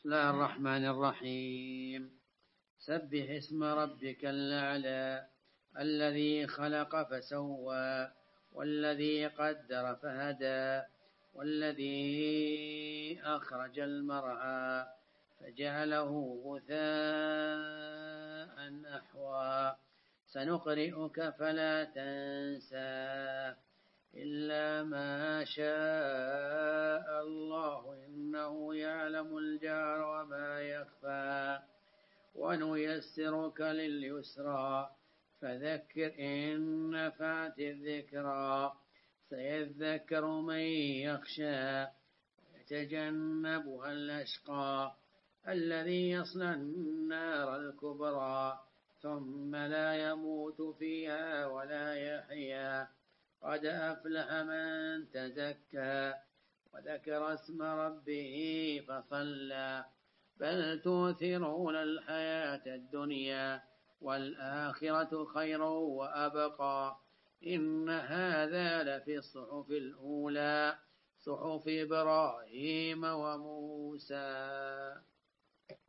بسم الله الرحمن الرحيم. سبح اسم ربك الأعلى الذي خلق فسوى والذي قدر فهدى والذي أخرج المرعى فجعله غثاء أحوى سنقرئك فلا تنسى إلا ما شاء الله إنه يعلم الجهر وما يخفى ونيسرك لليسرى فذكر إن نفعت الذكرى سيذكر من يخشى ويتجنبها الأشقى الذي يصلى النار الكبرى ثم لا يموت فيها ولا يحيا قد أفلح من تزكى وذكر اسم ربه فصلى بل تؤثرون الحياة الدنيا والآخرة خير وأبقى إن هذا لفي الصحف الأولى صحف إبراهيم وموسى.